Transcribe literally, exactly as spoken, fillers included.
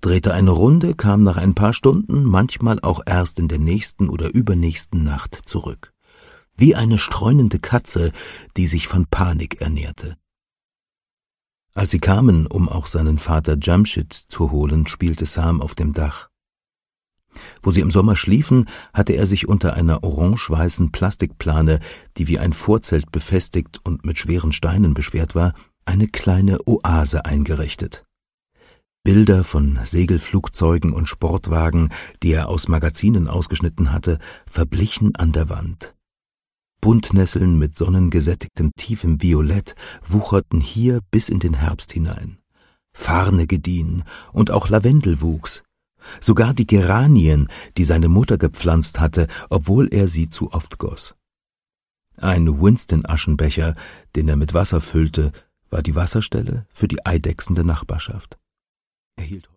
drehte eine Runde, kam nach ein paar Stunden, manchmal auch erst in der nächsten oder übernächsten Nacht zurück. Wie eine streunende Katze, die sich von Panik ernährte. Als sie kamen, um auch seinen Vater Jamshid zu holen, spielte Sam auf dem Dach. Wo sie im Sommer schliefen, hatte er sich unter einer orange-weißen Plastikplane, die wie ein Vorzelt befestigt und mit schweren Steinen beschwert war, eine kleine Oase eingerichtet. Bilder von Segelflugzeugen und Sportwagen, die er aus Magazinen ausgeschnitten hatte, verblichen an der Wand. Buntnesseln mit sonnengesättigtem tiefem Violett wucherten hier bis in den Herbst hinein. Farne gediehen und auch Lavendel wuchs. Sogar die Geranien, die seine Mutter gepflanzt hatte, obwohl er sie zu oft goss. Ein Winston-Aschenbecher, den er mit Wasser füllte, war die Wasserstelle für die eidechsende Nachbarschaft. Er hielt